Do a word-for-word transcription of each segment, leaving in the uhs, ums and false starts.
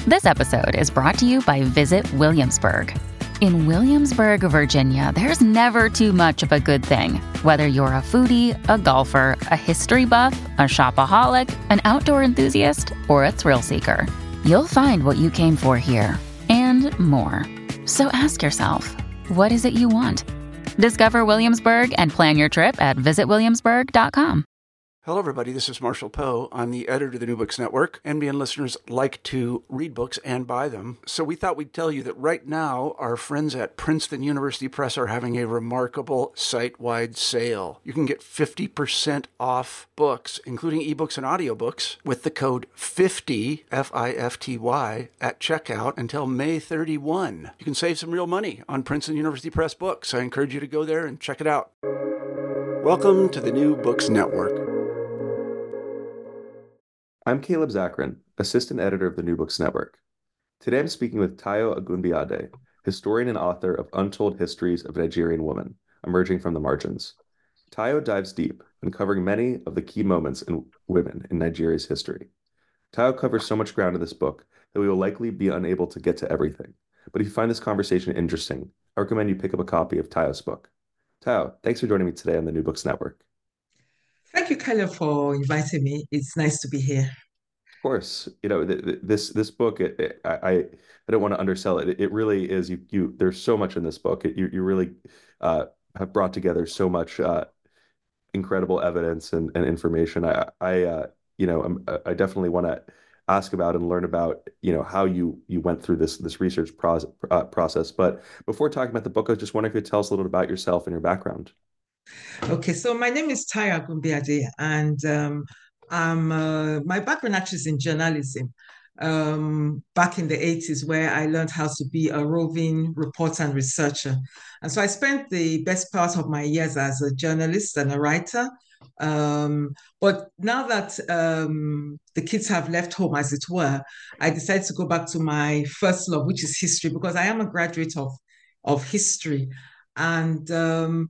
This episode is brought to you by Visit Williamsburg. In Williamsburg, Virginia, there's never too much of a good thing. Whether you're a foodie, a golfer, a history buff, a shopaholic, an outdoor enthusiast, or a thrill seeker, you'll find what you came for here and more. So ask yourself, what is it you want? Discover Williamsburg and plan your trip at visit williamsburg dot com. Hello, everybody. This is Marshall Poe. I'm the editor of the New Books Network. N B N listeners like to read books and buy them. So we thought we'd tell you that right now, our friends at Princeton University Press are having a remarkable site-wide sale. You can get fifty percent off books, including ebooks and audiobooks, with the code fifty, F I F T Y, at checkout until May thirty-first. You can save some real money on Princeton University Press books. I encourage you to go there and check it out. Welcome to the New Books Network. I'm Caleb Zakarin, assistant editor of the New Books Network. Today I'm speaking with Tayo Agunbiade, historian and author of Untold Histories of Nigerian Women, Emerging from the Margins. Tayo dives deep, uncovering many of the key moments in women in Nigeria's history. Tayo covers so much ground in this book that we will likely be unable to get to everything. But if you find this conversation interesting, I recommend you pick up a copy of Tayo's book. Tayo, thanks for joining me today on the New Books Network. Thank you, Caleb, for inviting me. It's nice to be here. Of course, you know th th this this book. It, it, I I don't want to undersell it. It, it really is. You you. There's so much in this book. It, you you really uh, have brought together so much uh, incredible evidence and, and information. I I uh, you know I'm, I definitely want to ask about and learn about you know how you you went through this this research process uh, process. But before talking about the book, I was just wondering if you could tell us a little bit about yourself and your background. Okay, so my name is Tayo Agunbiade, and um, I'm, uh, my background actually is in journalism. Um, back in the eighties, where I learned how to be a roving reporter and researcher. And so I spent the best part of my years as a journalist and a writer. Um, but now that um, the kids have left home, as it were, I decided to go back to my first love, which is history, because I am a graduate of, of history. And um,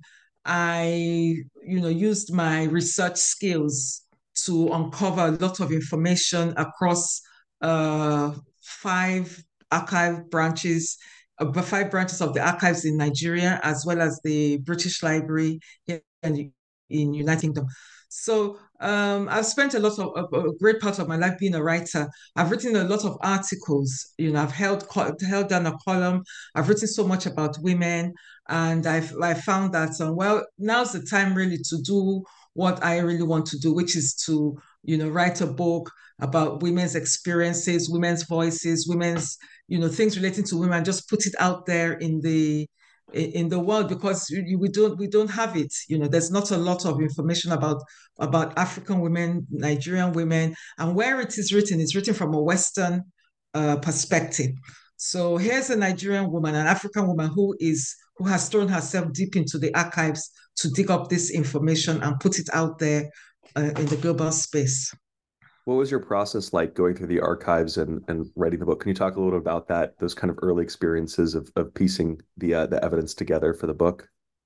I, you know, used my research skills to uncover a lot of information across uh, five archive branches, uh, five branches of the archives in Nigeria, as well as the British Library here in, in United Kingdom. So um, I've spent a lot of a, a great part of my life being a writer. I've written a lot of articles. You know, I've held held down a column. I've written so much about women, and I've I found that um, well, now's the time really to do what I really want to do, which is to you know write a book about women's experiences, women's voices, women's you know things relating to women. Just put it out there in the in the world, because we don't we don't have it. You know, there's not a lot of information about about African women, Nigerian women, and where it is written, it's written from a Western uh, perspective. So here's a Nigerian woman, an African woman who is who has thrown herself deep into the archives to dig up this information and put it out there uh, in the global space. What was your process like going through the archives and, and writing the book? Can you talk a little bit about that, those kind of early experiences of, of piecing the uh, the evidence together for the book?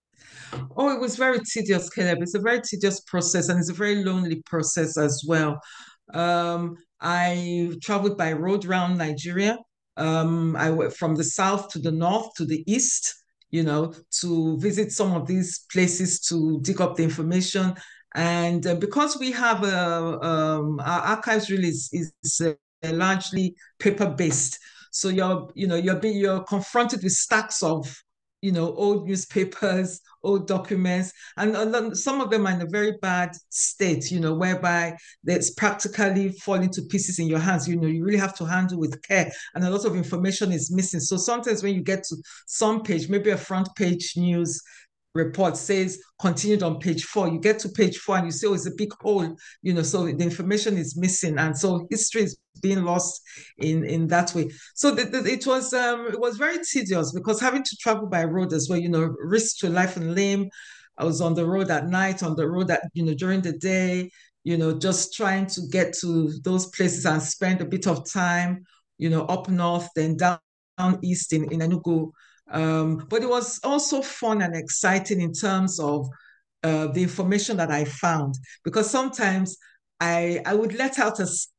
Oh, it was very tedious, Caleb. It's a very tedious process, and it's a very lonely process as well. Um, I traveled by road around Nigeria. Um, I went from the south to the north to the east, you know, to visit some of these places to dig up the information. And uh, because we have a, um, our archives really is, is uh, largely paper-based, so you're, you know, you're being you're confronted with stacks of, you know, old newspapers, old documents, and some of them are in a very bad state, you know, whereby it's practically falling to pieces in your hands. You know, you really have to handle with care, and a lot of information is missing. So sometimes when you get to some page, maybe a front page news report says continued on page four, you get to page four and you say, oh, it's a big hole, you know, so the information is missing. And so history is being lost in, in that way. So the, the, it was um, it was very tedious, because having to travel by road as well, you know, risk to life and limb. I was on the road at night, on the road at, you know, during the day, you know, just trying to get to those places and spend a bit of time, you know, up north, then down, down east in, in Enugu. Um, but it was also fun and exciting in terms of uh, the information that I found, because sometimes I, I would let out a,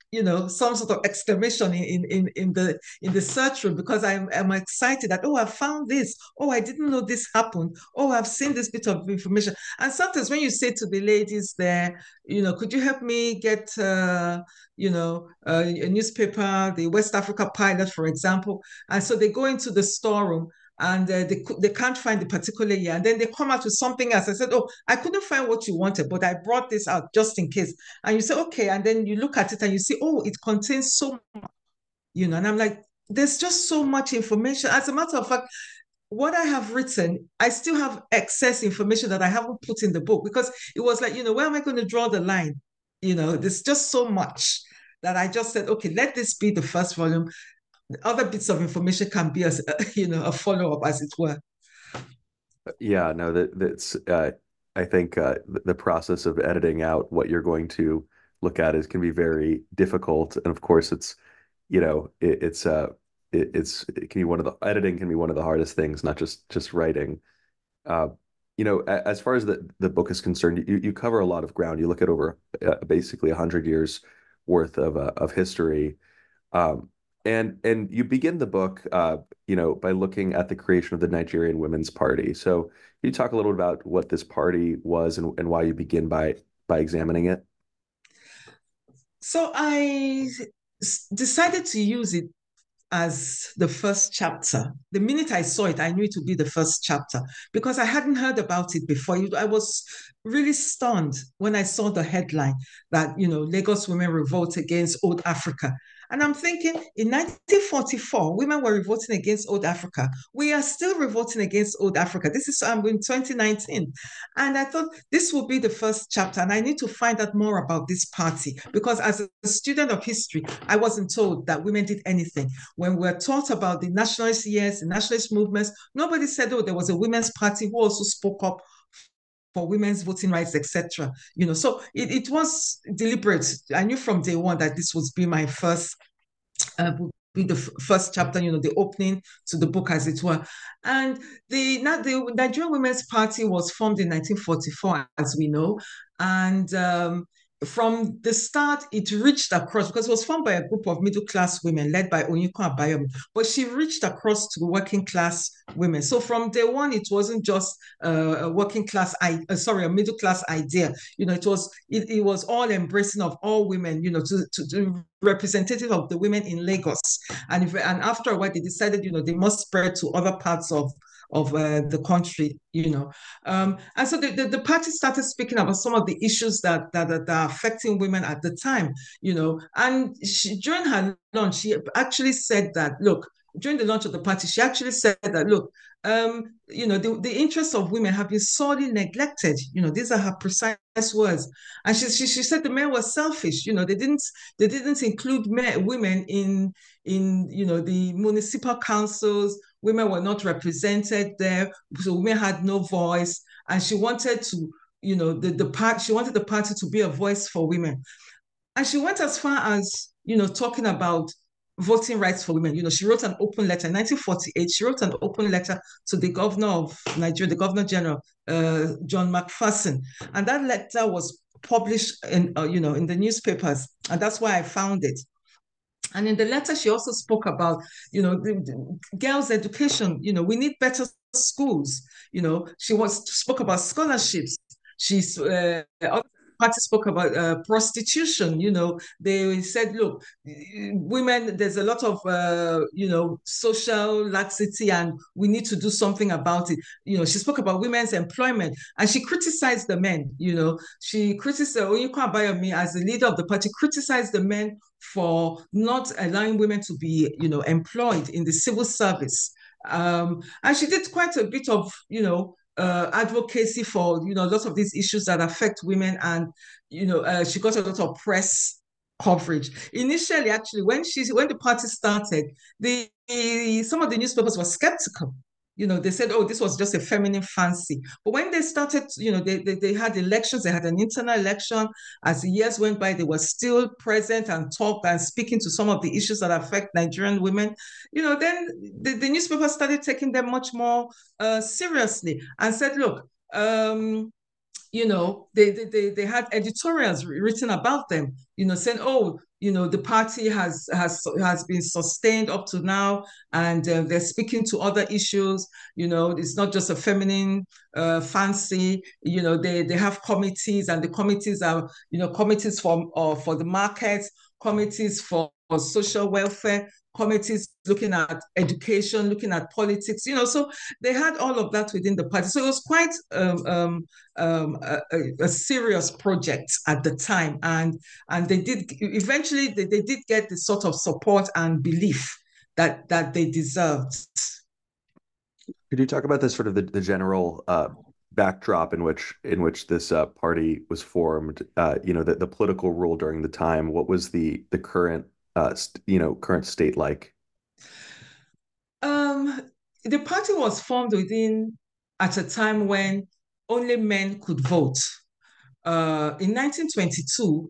you know, some sort of exclamation in in in the in the search room because I'm I'm excited that oh I found this, oh I didn't know this happened, oh I've seen this bit of information. And sometimes when you say to the ladies there, you know, could you help me get uh, you know uh, a newspaper, the West Africa Pilot, for example, and so they go into the storeroom and uh, they they can't find the particular year, and then they come out with something else. I said, "Oh, I couldn't find what you wanted, but I brought this out just in case." And you say, "Okay," and then you look at it and you see, "Oh, it contains so much," you know. And I'm like, "There's just so much information." As a matter of fact, what I have written, I still have excess information that I haven't put in the book because it was like, you know, where am I going to draw the line? You know, there's just so much that I just said, okay, let this be the first volume. Other bits of information can be as you know a follow-up, as it were. Yeah, no, that that's uh, I think uh, the, the process of editing out what you're going to look at is can be very difficult, and of course, it's you know it, it's uh it, it's it can be one of the editing can be one of the hardest things, not just just writing. Uh, you know, a- as far as the the book is concerned, you you cover a lot of ground. You look at over uh, basically a hundred years worth of uh, of history. Um, and and you begin the book, uh, you know, by looking at the creation of the Nigerian Women's Party. So can you talk a little about what this party was and, and why you begin by by examining it? So I decided to use it as the first chapter. The minute I saw it, I knew it would be the first chapter because I hadn't heard about it before. I was really stunned when I saw the headline that, you know, Lagos women revolt against old Africa. And I'm thinking in nineteen forty-four, women were revolting against old Africa. We are still revolting against old Africa. This is um, in twenty nineteen. And I thought this will be the first chapter. And I need to find out more about this party because as a student of history, I wasn't told that women did anything. When we were taught about the nationalist years, the nationalist movements, nobody said, oh, there was a women's party who also spoke up for women's voting rights, et cetera. You know, so it, it was deliberate. I knew from day one that this would be my first, uh, be the first chapter, you know, the opening to the book, as it were. And the, the Nigerian Women's Party was formed in nineteen forty-four, as we know. And um, from the start, it reached across because it was formed by a group of middle-class women led by Onyeko Abayomi, but she reached across to working-class women. So from day one, it wasn't just uh, a working-class, uh, sorry, a middle-class idea. You know, it was it, it was all embracing of all women. You know, to, to, to representative of the women in Lagos. And if, and after a while, they decided, you know, they must spread to other parts of of uh, the country, you know. Um, and so the, the, the party started speaking about some of the issues that, that, that are affecting women at the time, you know. And she, during her launch, she actually said that, look, during the launch of the party, she actually said that, look, um, you know, the, the interests of women have been sorely neglected. You know, these are her precise words. And she, she, she said the men were selfish. You know, they didn't they didn't include men, women in in you know the municipal councils. Women were not represented there, so women had no voice. And she wanted to, you know, the the part she wanted the party to be a voice for women. And she went as far as, you know, talking about voting rights for women. You know, she wrote an open letter in nineteen forty-eight. She wrote an open letter to the governor of Nigeria, the governor general, uh, John McPherson, and that letter was published in, uh, you know, in the newspapers, and that's why I found it. And in the letter, she also spoke about, you know, the, the girls' education. You know, we need better schools. You know, she was spoke about scholarships. She's uh, party spoke about uh, prostitution. You know, they said, look, women, there's a lot of, uh, you know, social laxity and we need to do something about it. You know, she spoke about women's employment and she criticized the men. You know, she criticized Onyeko Abayomi as the leader of the party, criticized the men for not allowing women to be, you know, employed in the civil service. Um, and she did quite a bit of, you know, uh, advocacy for, you know, lots of these issues that affect women. And, you know, uh, she got a lot of press coverage. Initially, actually, when she when the party started, the, the some of the newspapers were skeptical. You know, they said, oh, this was just a feminine fancy. But when they started, you know, they, they, they had elections, they had an internal election. As the years went by, they were still present and talked and speaking to some of the issues that affect Nigerian women. You know, then the, the newspaper started taking them much more uh, seriously and said, look, um, you know, they, they they had editorials written about them, you know, saying, oh, you know, the party has has has been sustained up to now, and uh, they're speaking to other issues. You know, it's not just a feminine uh, fancy. You know, they they have committees, and the committees are, you know, committees for uh, for the markets, committees for, for social welfare, committees looking at education, looking at politics, you know, so they had all of that within the party. So it was quite um, um, um, a, a, serious project at the time. And, and they did, eventually they, they did get the sort of support and belief that, that they deserved. Could you talk about this sort of the, the general uh, backdrop in which in which this uh, party was formed? Uh, you know, the, the political rule during the time. What was the the current uh, you know current state like? Um, the party was formed within at a time when only men could vote. Uh, in nineteen twenty-two,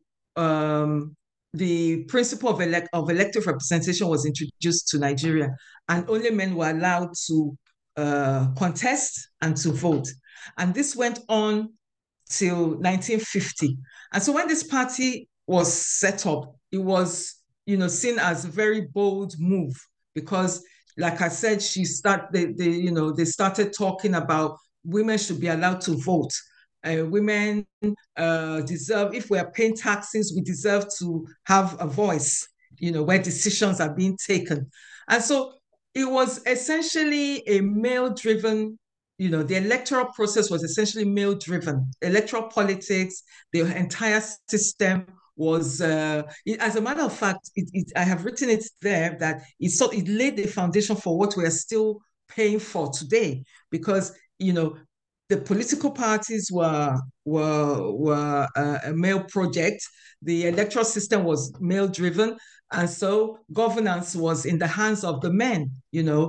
um, the principle of, elect of elective representation was introduced to Nigeria, and only men were allowed to uh, contest and to vote. And this went on till nineteen fifty. And so when this party was set up, it was, you know, seen as a very bold move because, like I said, she start they, they you know they started talking about women should be allowed to vote. Uh, women uh, deserve, if we are paying taxes, we deserve to have a voice, you know, where decisions are being taken. And so it was essentially a male-driven, you know, the electoral process was essentially male-driven. Electoral politics, the entire system was, uh, it, as a matter of fact, it, it, I have written it there that it, so, it laid the foundation for what we are still paying for today, because, you know, the political parties were were were uh, a male project. The electoral system was male driven, and so governance was in the hands of the men. You know,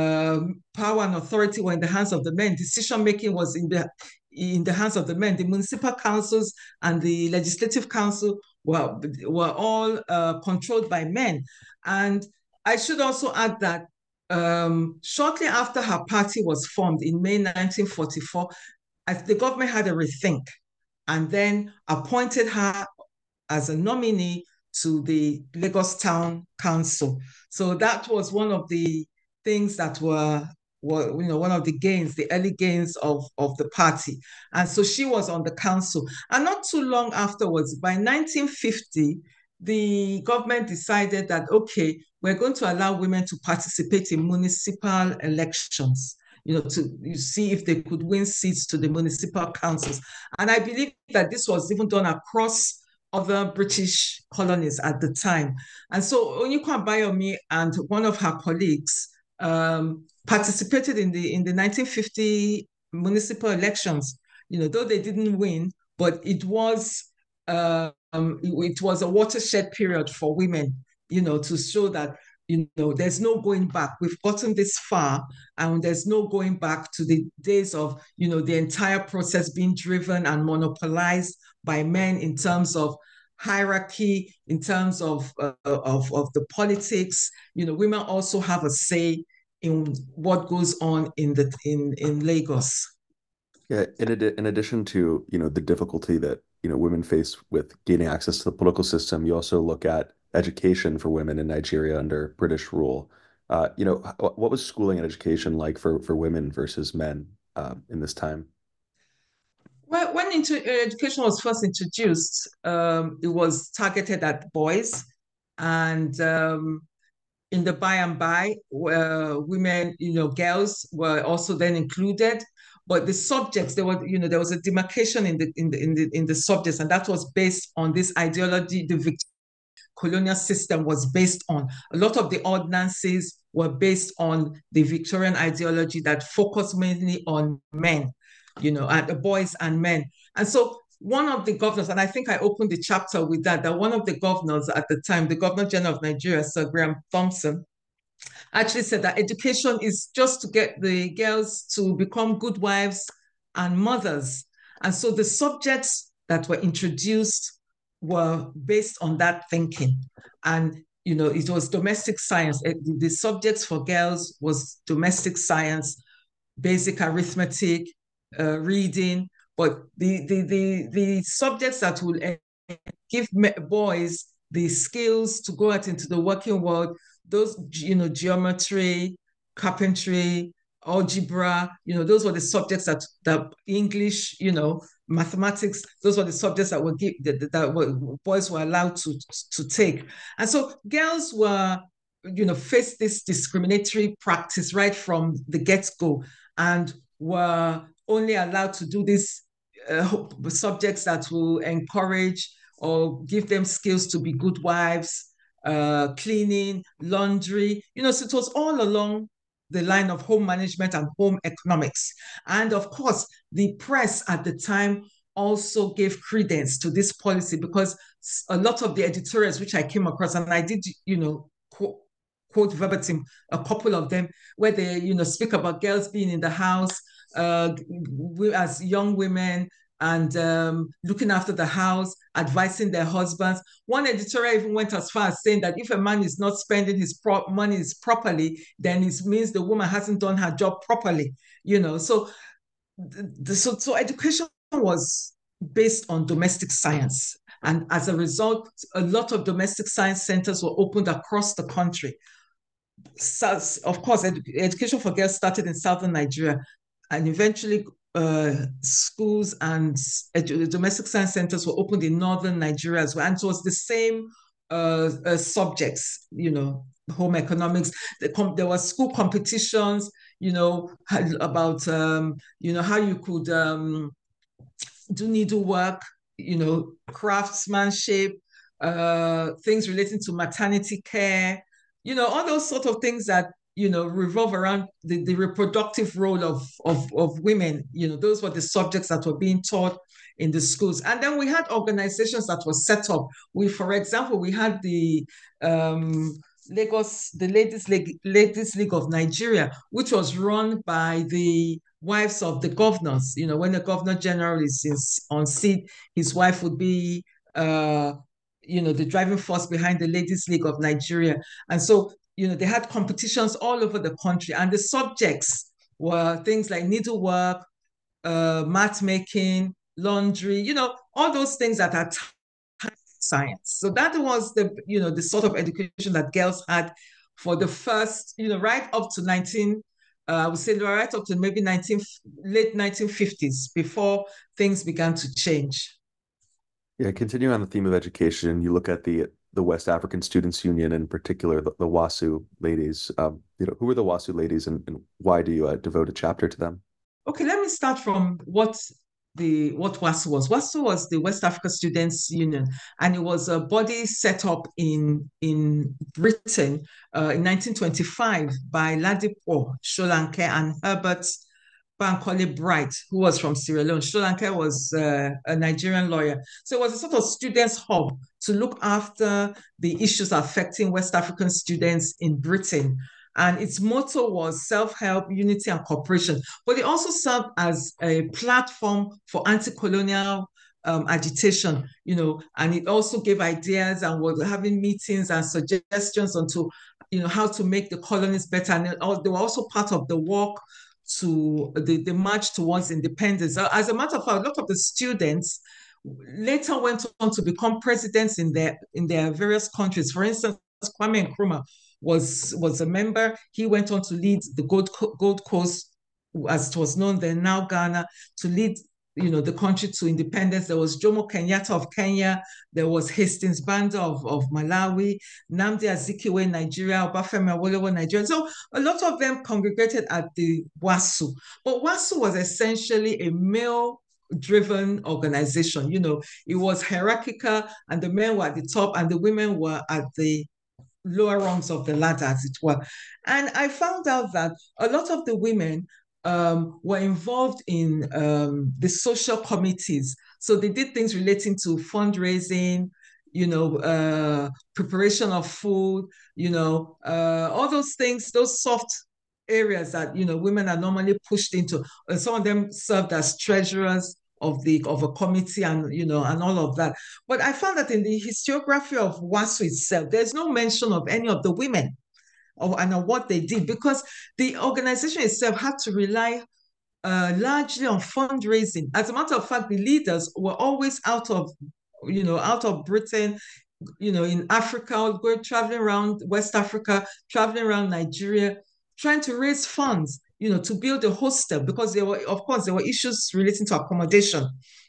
um, power and authority were in the hands of the men. Decision making was in the in the hands of the men. The municipal councils and the legislative council were were all uh, controlled by men. And I should also add that um, shortly after her party was formed in May nineteen forty-four, as the government had a rethink and then appointed her as a nominee to the Lagos Town Council. So that was one of the things that were, were you know, one of the gains, the early gains of, of the party. And so she was on the council. And not too long afterwards, by nineteen fifty, the government decided that, okay, we're going to allow women to participate in municipal elections, you know, to you see if they could win seats to the municipal councils. And I believe that this was even done across other British colonies at the time. And so Onyekwa Abayomi and one of her colleagues um, participated in the in the nineteen fifty municipal elections, you know, though they didn't win, but it was uh, um, it, it was a watershed period for women, you know, to show that, you know, there's no going back. We've gotten this far and there's no going back to the days of, you know, the entire process being driven and monopolized by men in terms of hierarchy, in terms of, uh, of, of the politics. You know, women also have a say in what goes on in the in, in Lagos. Yeah, in, ad in addition to, you know, the difficulty that, you know, women face with gaining access to the political system, you also look at education for women in Nigeria under British rule. Uh, you know, what was schooling and education like for, for women versus men uh, in this time? Well, when into, uh, education was first introduced, um, it was targeted at boys. And um, in the by and by, uh, women, you know, girls were also then included. But the subjects, there were, you know, there was a demarcation in the in the in the in the subjects, and that was based on this ideology the colonial system was based on. A lot of the ordinances were based on the Victorian ideology that focused mainly on men, you know, and the boys and men. And so one of the governors, and I think I opened the chapter with that, that one of the governors at the time, the Governor General of Nigeria, Sir Graham Thompson, actually said that education is just to get the girls to become good wives and mothers. And so the subjects that were introduced were based on that thinking. And, you know, it was domestic science. The subjects for girls was domestic science, basic arithmetic, uh, reading, But the the the, the subjects that will give boys the skills to go out into the working world, those, you know, geometry, carpentry, algebra, you know, those were the subjects that, that English, you know, mathematics, those were the subjects that were give, that, that were, boys were allowed to, to take. And so girls were, you know, faced this discriminatory practice right from the get-go and were only allowed to do these uh, subjects that will encourage or give them skills to be good wives, uh, cleaning, laundry. You know, so it was all along the line of home management and home economics. And of course, the press at the time also gave credence to this policy because a lot of the editorials which I came across, and I did, you know, quote, quote verbatim a couple of them, where they, you know, speak about girls being in the house uh, as young women, and um, looking after the house, advising their husbands. One editorial even went as far as saying that if a man is not spending his pro money properly, then it means the woman hasn't done her job properly. You know, so the, so so education was based on domestic science, and as a result, a lot of domestic science centers were opened across the country. So, of course, ed education for girls started in southern Nigeria, and eventually uh, schools and domestic science centers were opened in northern Nigeria as well. And it was the same uh, uh, subjects, you know, home economics. The there were school competitions, you know, about, um, you know, how you could um, do needlework, you know, craftsmanship, uh, things relating to maternity care, you know, all those sort of things that, you know, revolve around the, the reproductive role of, of, of women. You know, those were the subjects that were being taught in the schools. And then we had organizations that were set up. We, for example, we had the um, Lagos, the Ladies League, Ladies League of Nigeria, which was run by the wives of the governors. You know, when the governor general is in, on seat, his wife would be, uh, you know, the driving force behind the Ladies League of Nigeria. And so, you know, they had competitions all over the country, and the subjects were things like needlework, uh, mat making, laundry, you know, all those things that are science. So that was the, you know, the sort of education that girls had for the first, you know, right up to nineteen, uh, I would say right up to maybe nineteen, late nineteen fifties, before things began to change. Yeah, continuing on the theme of education, you look at the the West African Students Union, in particular, the, the WASU ladies. Um, you know, who are the WASU ladies, and, and why do you uh, devote a chapter to them? Okay, let me start from what the what WASU was. WASU was the West Africa Students Union, and it was a body set up in in Britain uh, in nineteen twenty-five by Ladipo Solanke and Herbert Bankole Bright, who was from Sierra Leone. Solanke was uh, a Nigerian lawyer. So it was a sort of students' hub to look after the issues affecting West African students in Britain. And its motto was self-help, unity, and cooperation. But it also served as a platform for anti-colonial um, agitation, you know, and it also gave ideas and was having meetings and suggestions onto, you know, how to make the colonies better. And they were also part of the work to the, the march towards independence. As a matter of fact, a lot of the students later went on to become presidents in their in their various countries. For instance, Kwame Nkrumah was was a member. He went on to lead the Gold, Gold Coast, as it was known then, now Ghana, to lead, you know, the country to independence. There was Jomo Kenyatta of Kenya. There was Hastings Banda of, of Malawi, Nnamdi Azikiwe, Nigeria, Obafemi Awolowo, Nigeria. So a lot of them congregated at the WASU. But WASU was essentially a male driven organization. You know, it was hierarchical, and the men were at the top and the women were at the lower rungs of the ladder, as it were. And I found out that a lot of the women um, were involved in um, the social committees. So they did things relating to fundraising, you know, uh, preparation of food, you know, uh, all those things, those soft areas that, you know, women are normally pushed into. And some of them served as treasurers of the of a committee, and you know, and all of that. But I found that in the historiography of WASU itself, there's no mention of any of the women or and of what they did, because the organization itself had to rely uh, largely on fundraising. As a matter of fact, the leaders were always out of, you know, out of Britain, you know, in Africa, going traveling around West Africa, traveling around Nigeria, trying to raise funds, you know, to build a hostel, because there were, of course, there were issues relating to accommodation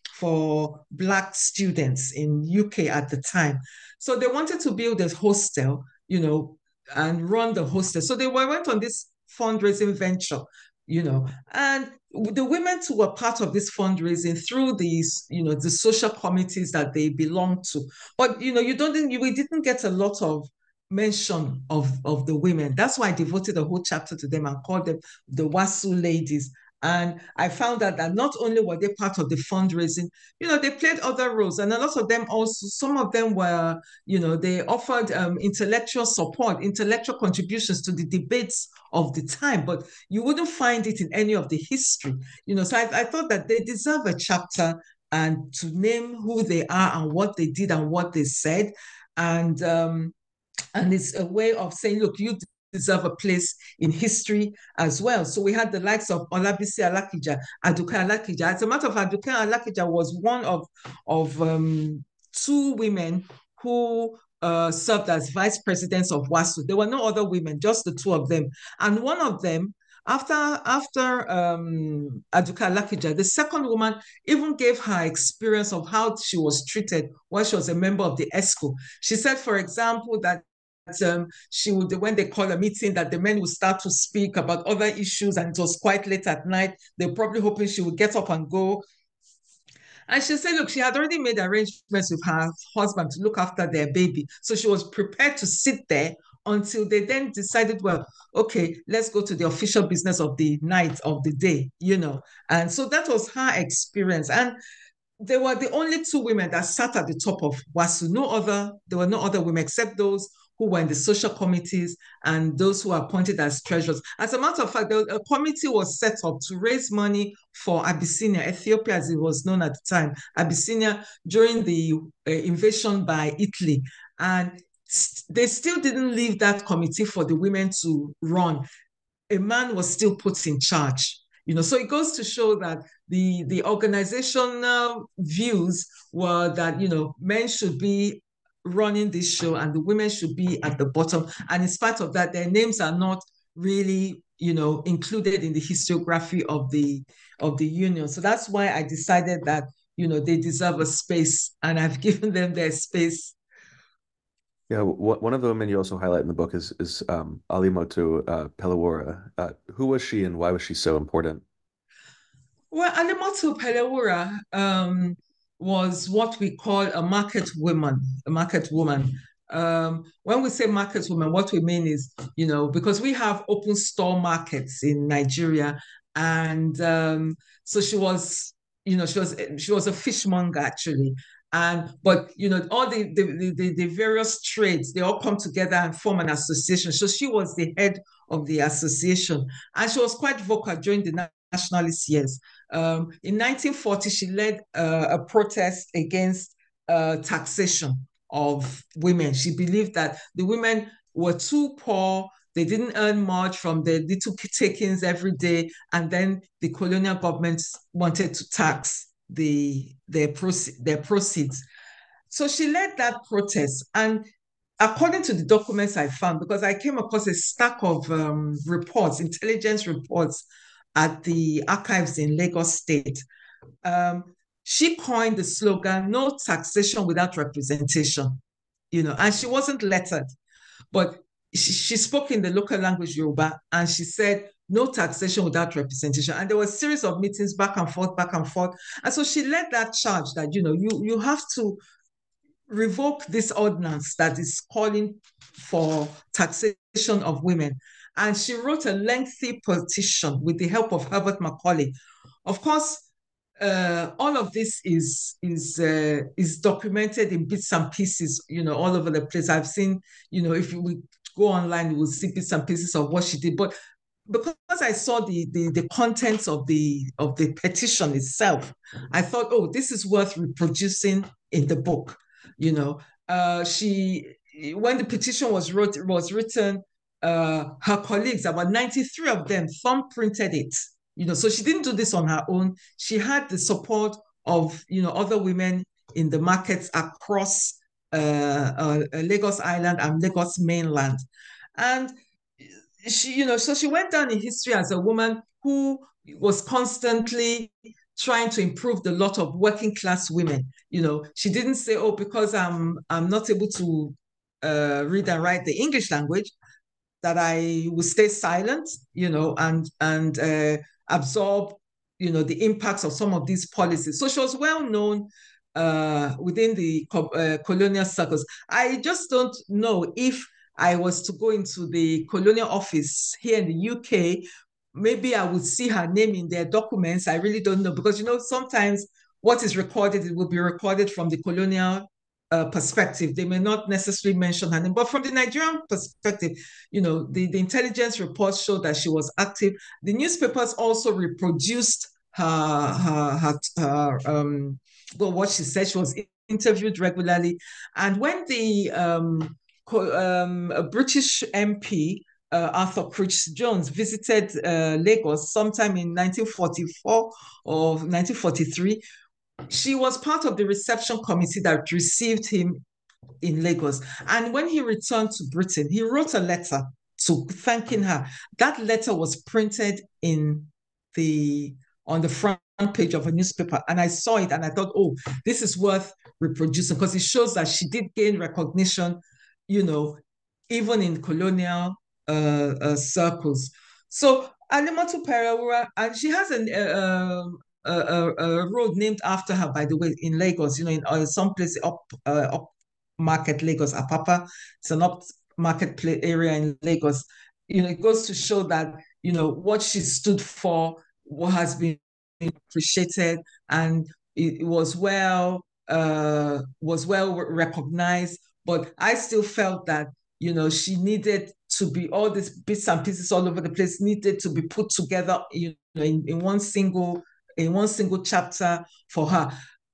for Black students in U K at the time. So they wanted to build a hostel, you know, and run the hostel. So they went on this fundraising venture, you know, and the women too were part of this fundraising through these, you know, the social committees that they belong to. But you know, you don't think we didn't get a lot of mention of of the women. That's why I devoted a whole chapter to them and called them the WASU ladies. And I found out that not only were they part of the fundraising, you know, they played other roles. And a lot of them also, some of them were, you know, they offered um, intellectual support, intellectual contributions to the debates of the time, but you wouldn't find it in any of the history, you know. So I, I thought that they deserve a chapter and to name who they are and what they did and what they said. And um, and it's a way of saying, look, you deserve a place in history as well. So we had the likes of Olabisi Alakija, Aduke Alakija. As a matter of fact, Aduke Alakija was one of, of um, two women who uh, served as vice presidents of WASU. There were no other women, just the two of them. And one of them, after after um, Aduke Alakija, the second woman even gave her experience of how she was treated while she was a member of the ESCO. She said, for example, that um, she would, when they call a meeting, that the men would start to speak about other issues, and it was quite late at night. They're probably hoping she would get up and go. And she said, look, she had already made arrangements with her husband to look after their baby. So she was prepared to sit there until they then decided, well, okay, let's go to the official business of the night, of the day, you know. And so that was her experience. And they were the only two women that sat at the top of WASU. No other, there were no other women except those who were in the social committees and those who were appointed as treasurers. As a matter of fact, a committee was set up to raise money for Abyssinia, Ethiopia as it was known at the time, Abyssinia, during the uh, invasion by Italy. And they still didn't leave that committee for the women to run. A man was still put in charge. You know, so it goes to show that the, the organizational views were that, you know, men should be running this show and the women should be at the bottom. And in spite of that, their names are not really, you know, included in the historiography of the of the union. So that's why I decided that, you know, they deserve a space, and I've given them their space. Yeah, one of the women you also highlight in the book is is um, Alimoto uh, Pelewura. Uh, who was she, and why was she so important? Well, Alimoto Pelewura um, was what we call a market woman, a market woman. Um, when we say market woman, what we mean is, you know, because we have open store markets in Nigeria, and um, so she was, you know, she was she was a fishmonger actually. And but you know, all the the, the the various trades, they all come together and form an association. So she was the head of the association, and she was quite vocal during the nationalist years. Um, in nineteen forty, she led uh, a protest against uh, taxation of women. She believed that the women were too poor, they didn't earn much from the little takings every day, and then the colonial governments wanted to tax the their, proce- their proceeds. So she led that protest, and according to the documents I found, because I came across a stack of um, reports, intelligence reports at the archives in Lagos State, um, she coined the slogan, no taxation without representation, you know, and she wasn't lettered, but she, she spoke in the local language Yoruba, and she said, no taxation without representation. And there were a series of meetings back and forth, back and forth. And so she led that charge that, you know, you, you have to revoke this ordinance that is calling for taxation of women. And she wrote a lengthy petition with the help of Herbert Macaulay. Of course, uh, all of this is is uh, is documented in bits and pieces, you know, all over the place. I've seen, you know, if we go online, you will see bits and pieces of what she did. But because I saw the, the the contents of the of the petition itself, I thought, oh, this is worth reproducing in the book. You know, uh, she when the petition was wrote was written, uh, her colleagues, about ninety-three of them, thumb printed it. You know, so she didn't do this on her own. She had the support of, you know, other women in the markets across uh, uh, Lagos Island and Lagos mainland. And she, you know, so she went down in history as a woman who was constantly trying to improve the lot of working class women. You know, she didn't say, oh, because I'm I'm not able to uh, read and write the English language, that I will stay silent, you know, and and uh, absorb, you know, the impacts of some of these policies. So she was well known uh, within the co uh, colonial circles. I just don't know if I was to go into the colonial office here in the U K, maybe I would see her name in their documents. I really don't know, because, you know, sometimes what is recorded, it will be recorded from the colonial uh, perspective. They may not necessarily mention her name, but from the Nigerian perspective, you know, the, the intelligence reports show that she was active. The newspapers also reproduced her, her, her, her um, well, what she said. She was interviewed regularly. And when the um, um, a British M P, uh, Arthur Crouch Jones, visited uh, Lagos sometime in nineteen forty-four or nineteen forty-three, she was part of the reception committee that received him in Lagos. And when he returned to Britain, he wrote a letter to thanking her. That letter was printed in the on the front page of a newspaper. And I saw it and I thought, oh, this is worth reproducing, because it shows that she did gain recognition, you know, even in colonial uh, uh, circles. So Alimatu Pereira, and she has an, uh, a, a, a road named after her, by the way, in Lagos, you know, in uh, some place up, uh, up market Lagos, Apapa. It's an up market area in Lagos. You know, it goes to show that, you know, what she stood for, what has been appreciated, and it, it was well, uh, was well recognized. But I still felt that, you know, she needed to be, all these bits and pieces all over the place needed to be put together, you know, in, in one single in one single chapter for her.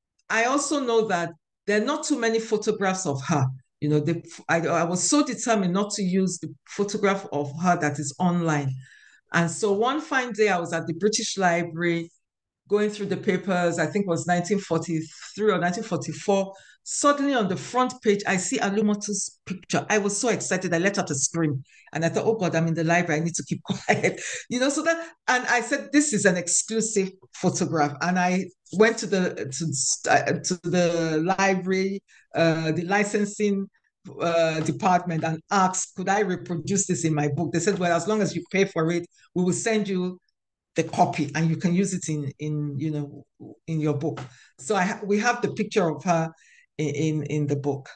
I also know that there are not too many photographs of her. You know, the, I, I was so determined not to use the photograph of her that is online. And so one fine day, I was at the British Library going through the papers. I think it was nineteen forty-three or nineteen forty-four. Suddenly on the front page, I see Alumatu's picture. I was so excited, I let out a scream. And I thought, oh God, I'm in the library, I need to keep quiet. You know, so that, and I said, this is an exclusive photograph. And I went to the, to, uh, to the library, uh, the licensing uh, department, and asked, could I reproduce this in my book? They said, well, as long as you pay for it, we will send you the copy and you can use it in, in you know, in your book. So I we have the picture of her in, in, in the book.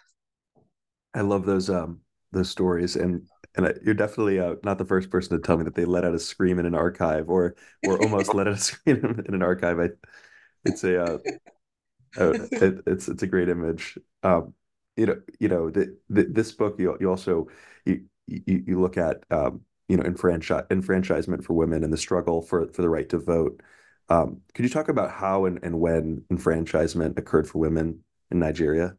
I love those um those stories, and and you're definitely uh, not the first person to tell me that they let out a scream in an archive, or or almost let out a scream in an archive. I, it's a uh, uh, it, it's it's a great image. Um, you know, you know, the, the this book you you also you you, you look at um you know, enfranchise enfranchisement for women and the struggle for for the right to vote. Um, could you talk about how and, and when enfranchisement occurred for women in Nigeria?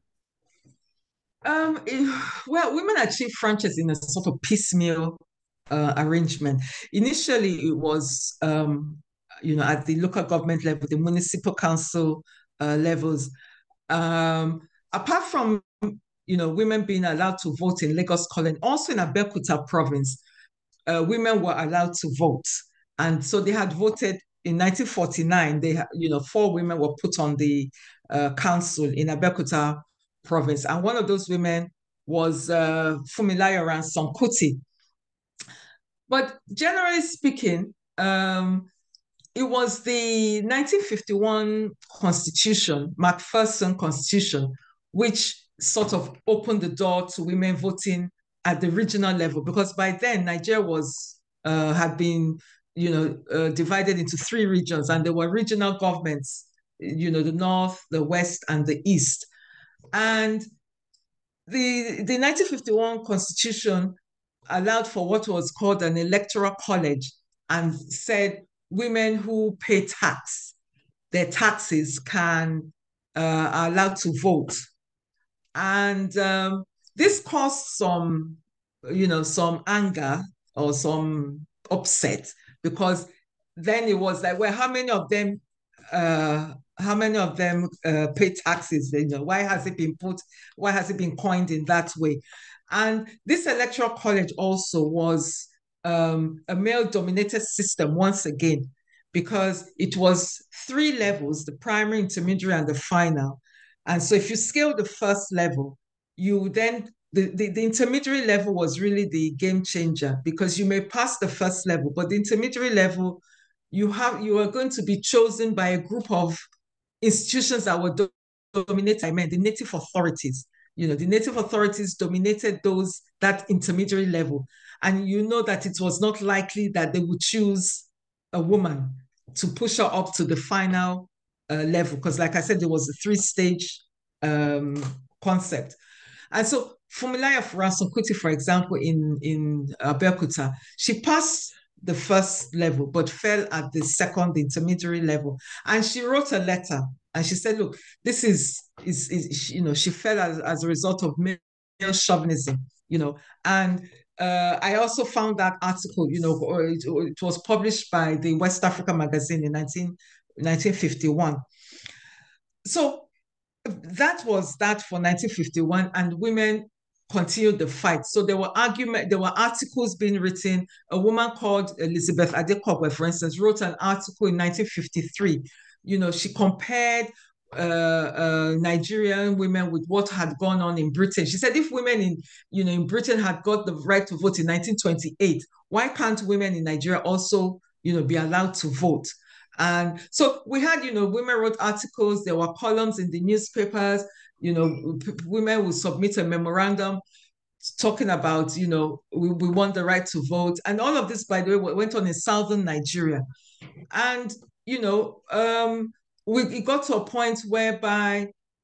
Um, it- well, women achieved franchise in a sort of piecemeal uh, arrangement. Initially, it was, um, you know, at the local government level, the municipal council uh, levels. Um, apart from, you know, women being allowed to vote in Lagos Colony, also in Abeokuta province, uh, women were allowed to vote. And so they had voted in nineteen forty-nine. They, you know, four women were put on the uh, council in Abeokuta province. And one of those women was uh, Fumilayo Ransome Kuti. But generally speaking, um, it was the nineteen fifty-one Constitution, Macpherson Constitution, which sort of opened the door to women voting at the regional level, because by then Nigeria was uh, had been, you know, uh, divided into three regions, and there were regional governments, you know, the north, the west, and the east. And the the nineteen fifty-one Constitution allowed for what was called an electoral college, and said women who pay tax, their taxes can uh, are allowed to vote. And um, this caused some, you know, some anger or some upset, because then it was like, well, how many of them uh how many of them uh, pay taxes? You know, why has it been put, why has it been coined in that way? And this electoral college also was um, a male-dominated system once again, because it was three levels: the primary, intermediary, and the final. And so if you scale the first level, you then the, the, the intermediary level was really the game changer, because you may pass the first level, but the intermediary level, you have you are going to be chosen by a group of institutions that were do- dominated by men, the native authorities. You know, the native authorities dominated those that intermediary level. And you know that it was not likely that they would choose a woman to push her up to the final uh, level. Because, like I said, there was a three-stage um, concept. And so Funmilayo Ransome-Kuti, for example, in, in Abeokuta, she passed the first level, but fell at the second intermediary level. And she wrote a letter and she said, look, this is, is, is you know, she fell as, as a result of male chauvinism, you know. And uh, I also found that article, you know, it, it was published by the West Africa magazine in nineteen fifty-one. So that was that for nineteen fifty-one, and women continued the fight. So there were argument, there were articles being written. A woman called Elizabeth Adekope, for instance, wrote an article in nineteen fifty-three. You know, she compared uh, uh, Nigerian women with what had gone on in Britain. She said, if women in, you know, in Britain had got the right to vote in nineteen twenty-eight, why can't women in Nigeria also, you know, be allowed to vote? And so we had, you know, women wrote articles, there were columns in the newspapers, you know, women would submit a memorandum talking about, you know, we, we want the right to vote. And all of this, by the way, went on in southern Nigeria. And, you know, um, we it got to a point whereby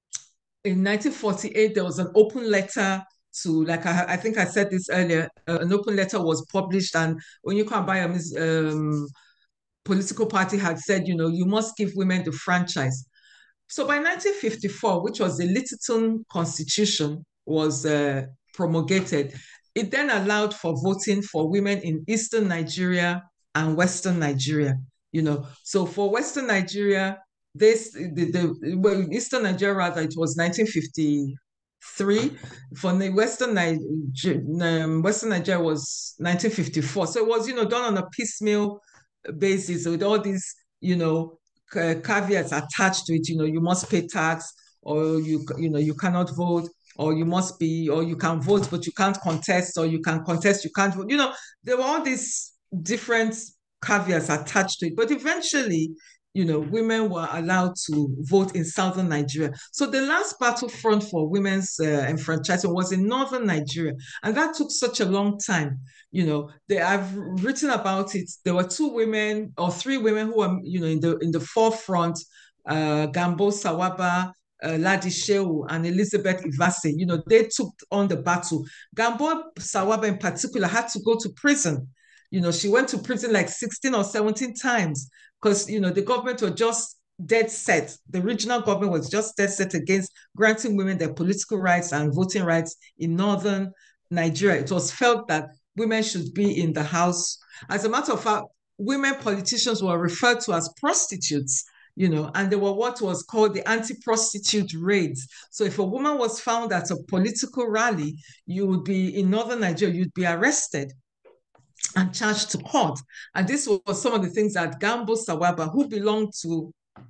in nineteen forty-eight, there was an open letter to, like I, I think I said this earlier, uh, an open letter was published, and when you come by a um, political party had said, you know, you must give women the franchise. So by nineteen fifty-four, which was the Littleton Constitution, was uh, promulgated, it then allowed for voting for women in Eastern Nigeria and Western Nigeria. You know, so for Western Nigeria, this the, the well, Eastern Nigeria rather, it was nineteen fifty-three. For the Western Nigeria, um, Western Nigeria was nineteen fifty-four. So it was, you know, done on a piecemeal basis with all these, you know, caveats attached to it. You know, you must pay tax, or you you know you cannot vote, or you must be, or you can vote but you can't contest, or you can contest, you can't vote. You know, there were all these different caveats attached to it. But eventually, you know, women were allowed to vote in southern Nigeria. So the last battlefront for women's uh, enfranchisement was in northern Nigeria. And that took such a long time. You know, they, I've written about it. There were two women or three women who were, you know, in the in the forefront, uh, Gambo Sawaba, uh, Ladi Shehu, and Elizabeth Ivase. You know, they took on the battle. Gambo Sawaba in particular had to go to prison. You know, she went to prison like sixteen or seventeen times, because, you know, the government were just dead set. The regional government was just dead set against granting women their political rights and voting rights in northern Nigeria. It was felt that women should be in the house. As a matter of fact, women politicians were referred to as prostitutes, you know, and they were what was called the anti-prostitute raids. So if a woman was found at a political rally, you would be, in northern Nigeria, you'd be arrested and charged to court. And this was some of the things that Gambo Sawaba, who belonged to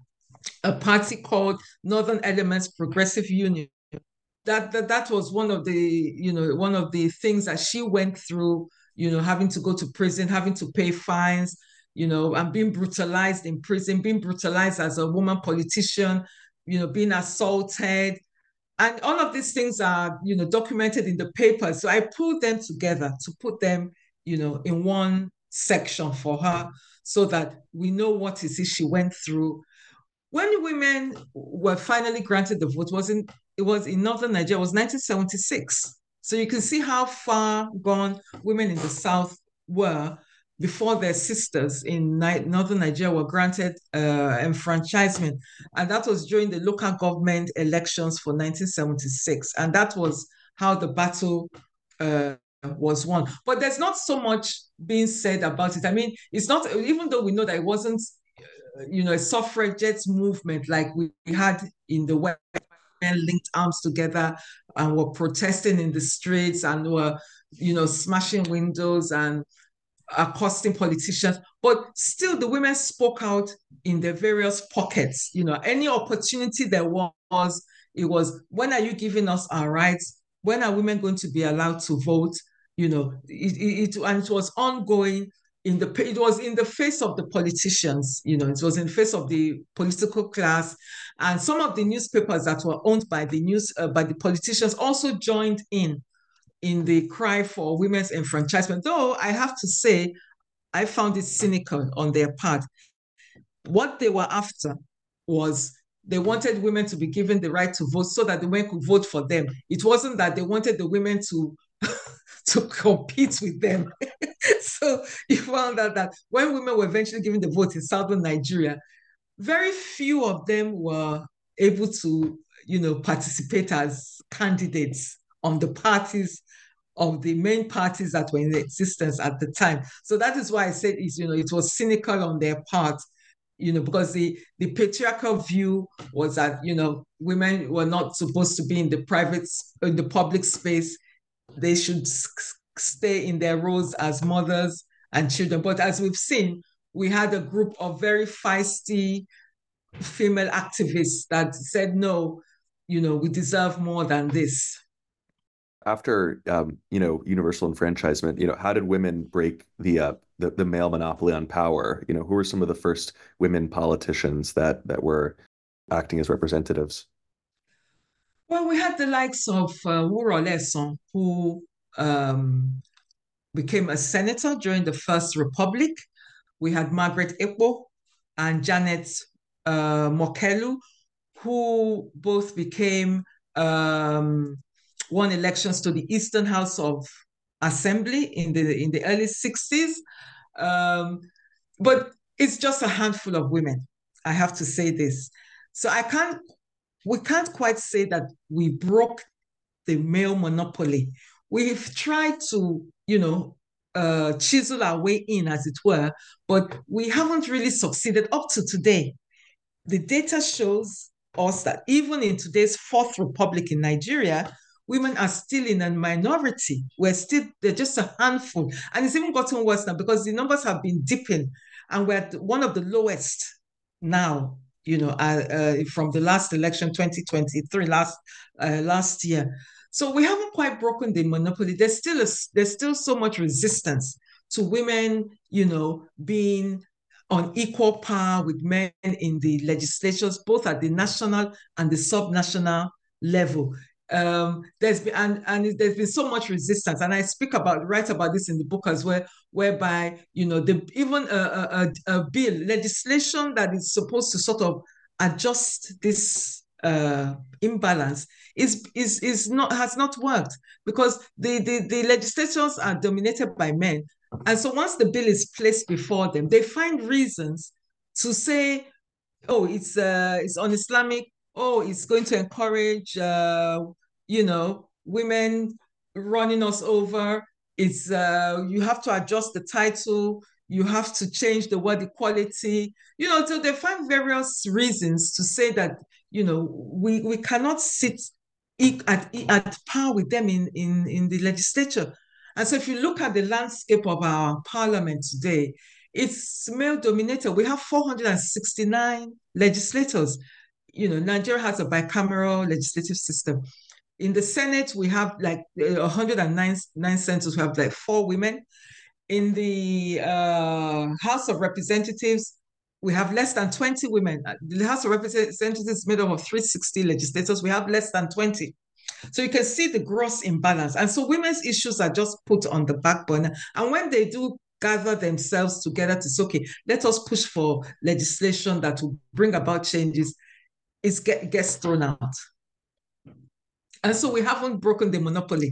a party called Northern Elements Progressive Union, that, that that was one of the, you know, one of the things that she went through, you know, having to go to prison, having to pay fines, you know, and being brutalized in prison, being brutalized as a woman politician, you know, being assaulted. And all of these things are, you know, documented in the papers. So I pulled them together to put them, you know, in one section for her, so that we know what it is she went through. When women were finally granted the vote, was in, it was in northern Nigeria, it was nineteen seventy-six. So you can see how far gone women in the South were before their sisters in northern Nigeria were granted uh, enfranchisement. And that was during the local government elections for nineteen seventy-six. And that was how the battle uh, was won. But there's not so much being said about it. I mean, it's not, even though we know that it wasn't, you know, a suffragettes movement like we had in the West, linked arms together and were protesting in the streets and were, you know, smashing windows and accosting politicians, but still the women spoke out in their various pockets. You know, any opportunity there was, it was, when are you giving us our rights? When are women going to be allowed to vote? You know, it, it, it and it was ongoing. In the, it was in the face of the politicians, you know, it was in the face of the political class, and some of the newspapers that were owned by the news uh, by the politicians also joined in in the cry for women's enfranchisement. Though I have to say, I found it cynical on their part. What they were after was they wanted women to be given the right to vote so that the women could vote for them. It wasn't that they wanted the women to to compete with them. So you found out that when women were eventually given the vote in southern Nigeria, very few of them were able to, you know, participate as candidates on the parties of the main parties that were in existence at the time. So that is why I said is, you know, it was cynical on their part, you know, because the, the patriarchal view was that, you know, women were not supposed to be in the private, in the public space. They should stay in their roles as mothers and children. But as we've seen, we had a group of very feisty female activists that said, no, you know, we deserve more than this. After um, you know, universal enfranchisement, you know, how did women break the uh, the, the male monopoly on power? You know, who were some of the first women politicians that that were acting as representatives? Well, we had the likes of uh, Wuro Leson, who um, became a senator during the First Republic. We had Margaret Ekpo and Janet uh, Mokelu, who both became um, won elections to the Eastern House of Assembly in the in the early sixties. Um, but it's just a handful of women. I have to say this. So I can't, we can't quite say that we broke the male monopoly. We've tried to, you know, uh, chisel our way in, as it were, but we haven't really succeeded up to today. The data shows us that even in today's Fourth Republic in Nigeria, women are still in a minority. We're still, they're just a handful. And it's even gotten worse now because the numbers have been dipping and we're at one of the lowest now, you know, uh, uh, from the last election, twenty twenty-three, last, uh, last year. So we haven't quite broken the monopoly. There's still a, there's still so much resistance to women, you know, being on equal par with men in the legislatures, both at the national and the subnational level. Um, there's been and, and there's been so much resistance, and I speak about write about this in the book as well, whereby you know the even a, a, a bill legislation that is supposed to sort of adjust this uh, imbalance is is is not has not worked because the, the the legislatures are dominated by men, and so once the bill is placed before them, they find reasons to say, oh, it's uh, it's un-Islamic. Oh, it's going to encourage, uh, you know, women running us over. It's uh, you have to adjust the title. You have to change the word equality. You know, so they find various reasons to say that you know we we cannot sit at at par with them in in in the legislature. And so if you look at the landscape of our parliament today, it's male dominated. We have four hundred sixty-nine legislators. You know, Nigeria has a bicameral legislative system. In the Senate, we have like uh, one hundred nine nine senators. We have like four women. In the uh, House of Representatives, we have less than twenty women. The House of Representatives is made up of three hundred sixty legislators. We have less than twenty. So you can see the gross imbalance. And so women's issues are just put on the back burner. And when they do gather themselves together to say, okay, let us push for legislation that will bring about changes, it get, gets thrown out. And so we haven't broken the monopoly.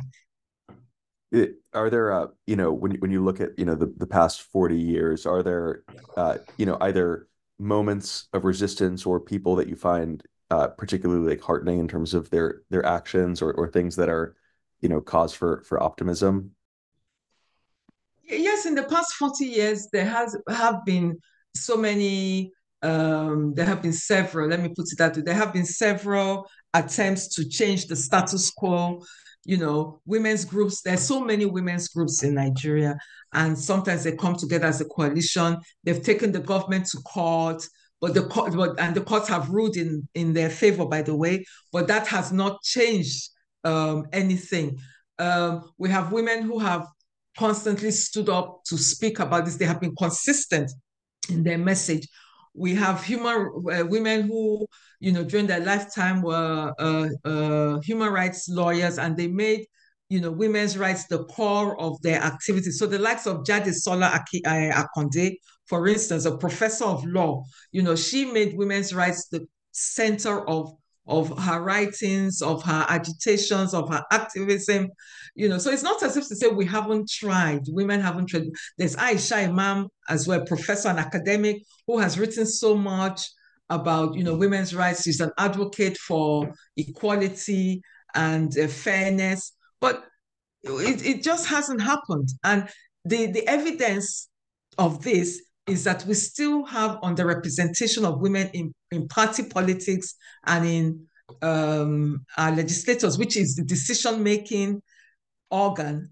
It, are there, uh, you know, when when you look at, you know, the, the past forty years, are there, uh, you know, either moments of resistance or people that you find uh, particularly like heartening in terms of their their actions or or things that are, you know, cause for for optimism? Yes, in the past forty years, there has have been so many, um, there have been several, let me put it that way, there have been several attempts to change the status quo. You know, women's groups, there's so many women's groups in Nigeria, and sometimes they come together as a coalition. They've taken the government to court, but the court, but, and the courts have ruled in, in their favor, by the way, but that has not changed um, anything. Um, we have women who have constantly stood up to speak about this. They have been consistent in their message. We have human uh, women who, you know, during their lifetime were uh, uh, human rights lawyers, and they made, you know, women's rights the core of their activity. So the likes of Jadesola Akonde, for instance, a professor of law, you know, she made women's rights the center of of her writings, of her agitations, of her activism, you know. So it's not as if to say we haven't tried, women haven't tried. There's Aisha Imam as well, professor and academic, who has written so much about, you know, women's rights. She's an advocate for equality and uh, fairness, but it, it just hasn't happened. And the, the evidence of this is that we still have underrepresentation of women in, in party politics and in um, our legislators, which is the decision-making organ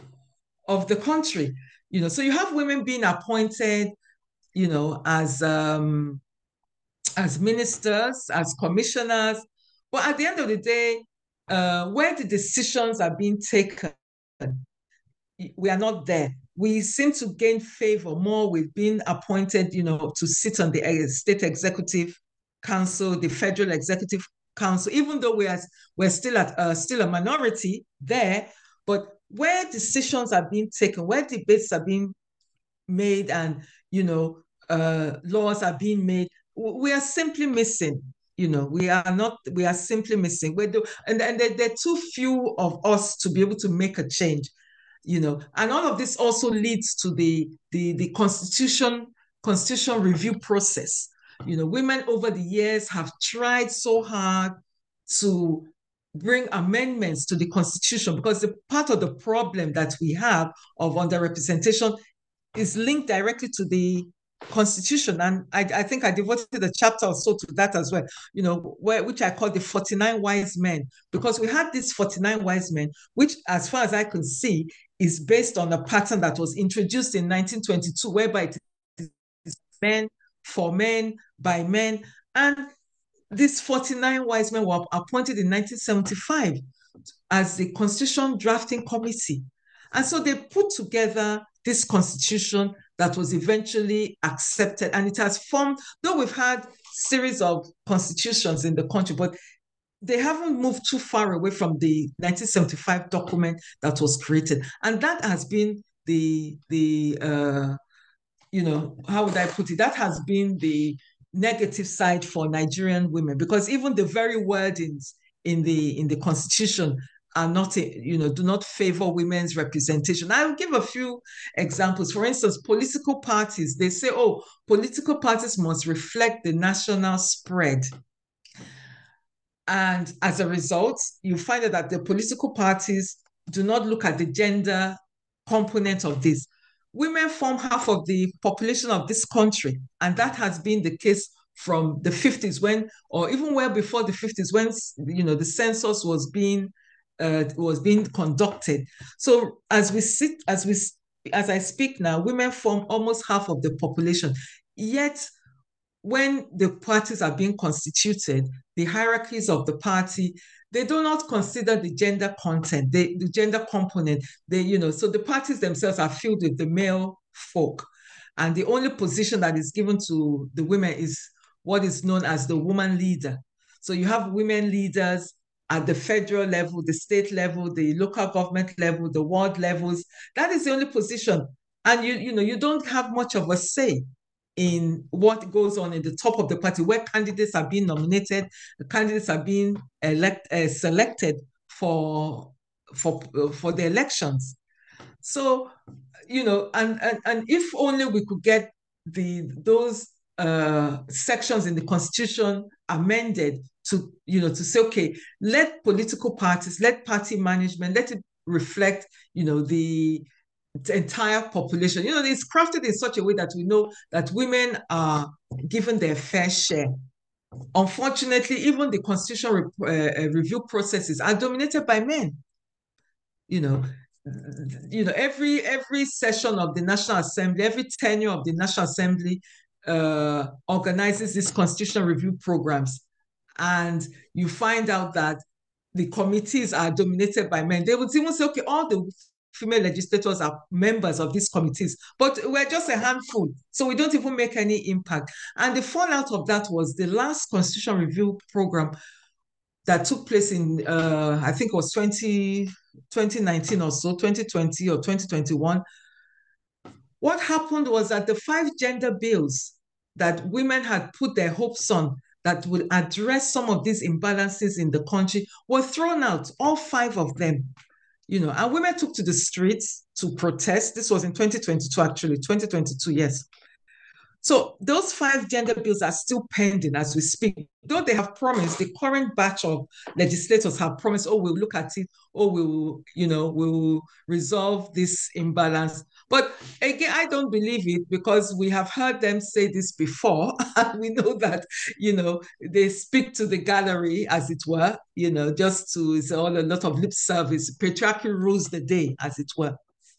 of the country. You know, so you have women being appointed, you know, as um, as ministers, as commissioners, but at the end of the day, uh, where the decisions are being taken, we are not there. We seem to gain favor more with being appointed, you know, to sit on the state executive council, the federal executive council, even though we are we're still at uh, still a minority there, but where decisions are being taken, where debates are being made, and you know, uh, laws are being made, we are simply missing. You know, we are not. We are simply missing. We do, and and there, there are too few of us to be able to make a change. You know, and all of this also leads to the the the constitution constitution review process. You know, women over the years have tried so hard to bring amendments to the constitution, because the part of the problem that we have of underrepresentation is linked directly to the constitution. And I, I think I devoted a chapter or so to that as well, you know, where, which I call the forty-nine wise men, because we had these forty-nine wise men, which, as far as I can see, is based on a pattern that was introduced in nineteen twenty-two, whereby it is men for men by men. And these forty-nine wise men were appointed in nineteen seventy-five as the Constitution Drafting Committee. And so they put together this constitution that was eventually accepted, and it has formed, though we've had series of constitutions in the country, but they haven't moved too far away from the nineteen seventy-five document that was created. And that has been the, the uh, you know, how would I put it? That has been the negative side for Nigerian women, because even the very wordings in the in the constitution are not, you know, do not favor women's representation. I'll give a few examples. For instance, political parties, they say, oh, political parties must reflect the national spread. And as a result, you find that the political parties do not look at the gender component of this. Women form half of the population of this country, and that has been the case from the fifties, when, or even well before the fifties, when, you know, the census was being uh, was being conducted. So as we sit, as we as I speak now, women form almost half of the population. Yet, when the parties are being constituted, the hierarchies of the party, they do not consider the gender content, they, the gender component. They, you know, so the parties themselves are filled with the male folk, and the only position that is given to the women is what is known as the woman leader. So you have women leaders at the federal level, the state level, the local government level, the ward levels. That is the only position, and you, you know, you don't have much of a say in what goes on in the top of the party, where candidates are being nominated, the candidates are being elect, uh, selected for, for, uh, for the elections. So, you know, and, and, and if only we could get the those uh, sections in the Constitution amended to, you know, to say, okay, let political parties, let party management, let it reflect, you know, the the entire population. You know, it's crafted in such a way that we know that women are given their fair share. Unfortunately, even the constitutional re uh, review processes are dominated by men. You know, you know, every every session of the National Assembly, every tenure of the National Assembly uh, organizes these constitutional review programs, and you find out that the committees are dominated by men. They would even say, okay, all the female legislators are members of these committees, but we're just a handful, so we don't even make any impact. And the fallout of that was the last constitutional review program that took place in, uh, I think it was twenty, twenty nineteen or so, twenty twenty or twenty twenty-one. What happened was that the five gender bills that women had put their hopes on that would address some of these imbalances in the country were thrown out, all five of them. You know, and women took to the streets to protest. This was in twenty twenty-two, actually, twenty twenty-two, yes. So those five gender bills are still pending as we speak. Though they have promised, the current batch of legislators have promised, oh, we'll look at it, oh, we'll, you know, we'll resolve this imbalance. But again, I don't believe it because we have heard them say this before. And we know that, you know, they speak to the gallery, as it were, you know, just to, it's all a lot of lip service. Patriarchy rules the day, as it were.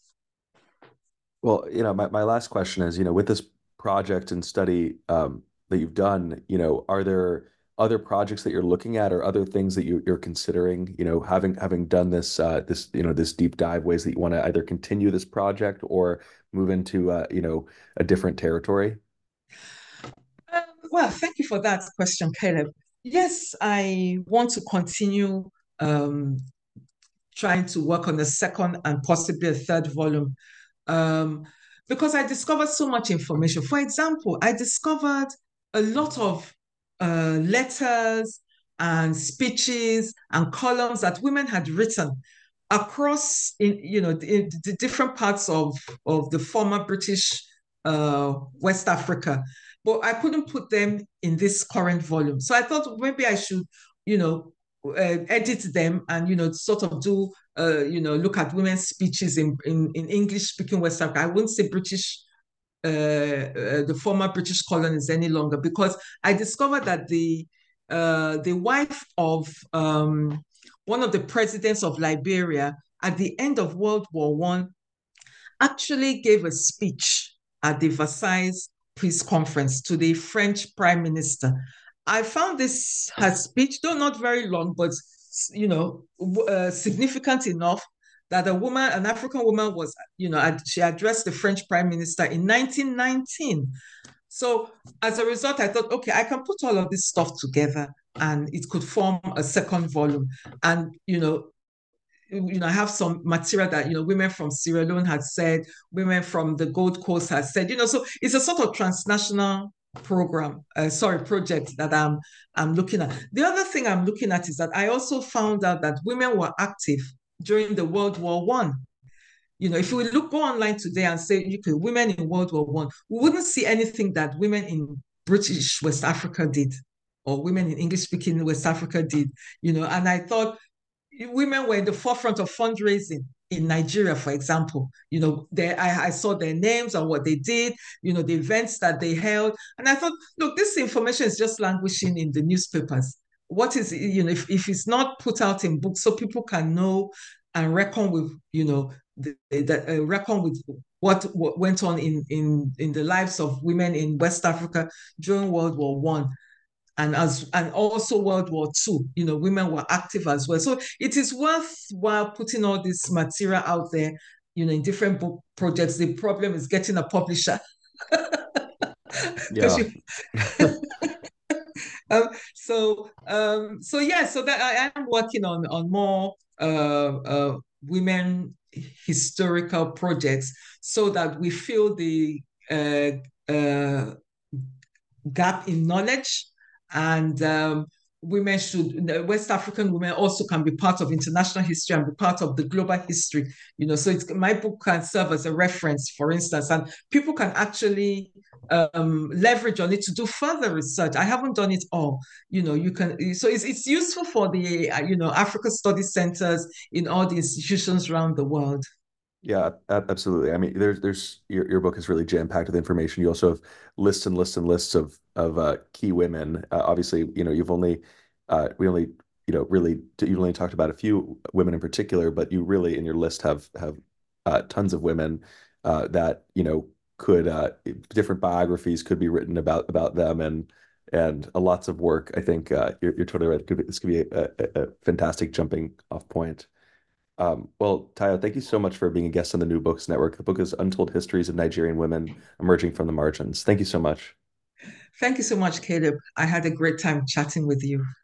Well, you know, my, my last question is, you know, with this project and study um, that you've done, you know, are there other projects that you're looking at or other things that you, you're considering, you know, having having done this, uh, this, you know, this deep dive, ways that you want to either continue this project or move into, uh, you know, a different territory? Um, well, thank you for that question, Caleb. Yes, I want to continue um, trying to work on a second and possibly a third volume um, because I discovered so much information. For example, I discovered a lot of uh, letters and speeches and columns that women had written across, in you know, the, the different parts of of the former British uh, West Africa, but I couldn't put them in this current volume. So I thought maybe I should, you know, uh, edit them and you know sort of do uh, you know look at women's speeches in in, in English speaking West Africa. I wouldn't say British uh, uh, the former British colonies any longer because I discovered that the uh, the wife of um, one of the presidents of Liberia at the end of World War One actually gave a speech at the Versailles Peace Conference to the French Prime Minister. I found this her speech, though not very long, but you know, uh, significant enough that a woman, an African woman, was, you know, she addressed the French Prime Minister in nineteen nineteen. So as a result, I thought, okay, I can put all of this stuff together and it could form a second volume. And, you know, you know, I have some material that, you know, women from Sierra Leone had said, women from the Gold Coast had said, you know, so it's a sort of transnational program, uh, sorry, project that I'm, I'm looking at. The other thing I'm looking at is that I also found out that women were active during the World War One. You know, if we look go online today and say, okay, women in World War One, we wouldn't see anything that women in British West Africa did, or women in English-speaking West Africa did. You know, and I thought women were in the forefront of fundraising in Nigeria, for example. You know, they, I, I saw their names and what they did, you know, the events that they held. And I thought, look, this information is just languishing in the newspapers. What is, you know, if, if it's not put out in books so people can know and reckon with, you know, the, the uh, reckon with what, what went on in, in, in the lives of women in West Africa during World War One. And as and also World War Two, you know, women were active as well. So it is worthwhile putting all this material out there, you know, in different book projects. The problem is getting a publisher. Yeah. You, um, so um, so yeah, so that I am working on on more uh, uh, women historical projects so that we fill the uh, uh, gap in knowledge. And um, women should, West African women also can be part of international history and be part of the global history. You know, so it's, my book can serve as a reference, for instance, and people can actually um, leverage on it to do further research. I haven't done it all. You know, you can, so it's, it's useful for the, uh, you know, Africa Study Centers in all the institutions around the world. Yeah, absolutely. I mean, there's there's your your book is really jam-packed with information. You also have lists and lists and lists of of uh, key women. Uh, obviously, you know, you've only uh, we only you know really you only talked about a few women in particular, but you really in your list have have uh, tons of women uh, that you know could uh, different biographies could be written about about them and and uh, lots of work. I think uh, you're you're totally right. Could be, this could be a, a, a fantastic jumping off point. Um, well, Tayo, thank you so much for being a guest on the New Books Network. The book is Untold Histories of Nigerian Women Emerging from the Margins. Thank you so much. Thank you so much, Caleb. I had a great time chatting with you.